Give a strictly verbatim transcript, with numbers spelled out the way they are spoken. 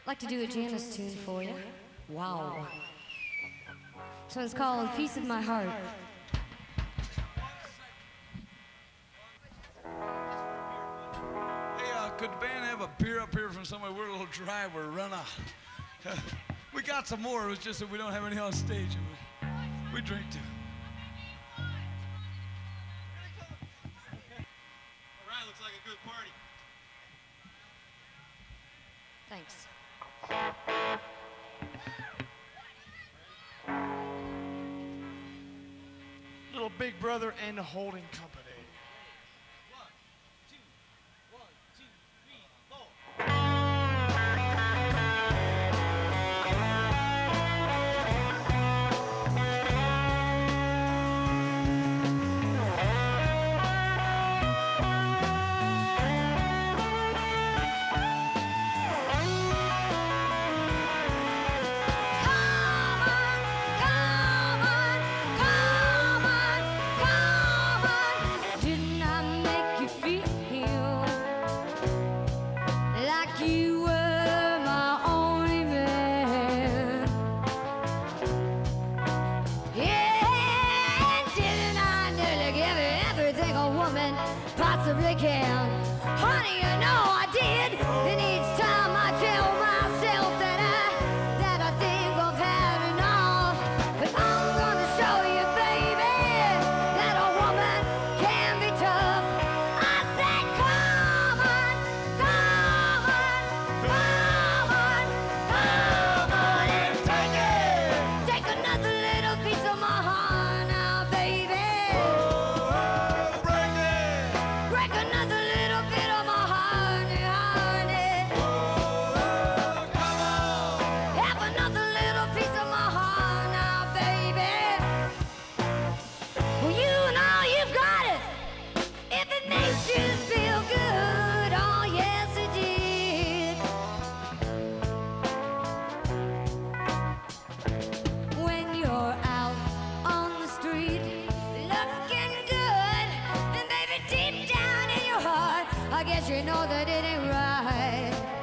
like to do a Janis tune for you. Wow. This one's called Piece of My Heart. Hey, uh, could the band have a beer up here from somewhere? We're a little dry. We're run out. Uh, we got some more. It was just that we don't have any on stage. We, we drink too. All right, looks like a good party. Thanks. Little Big Brother and the Holding Company. Possibly can. Honey, you know I did. And each time I tell myself that I, that I think I've had enough. But I'm gonna show you, baby, that a woman can be tough. I said, come on, come on, come on, come on and take it. Take another little piece of my heart now, baby. Break another little bit of my heart, honey. Oh, come on. Have another little piece of my heart now, baby. Well, you know you've got it. If it makes you feel good, oh yes it did. When you're out on the street, looking good, and baby, deep down in your heart, I guess you know that it ain't right.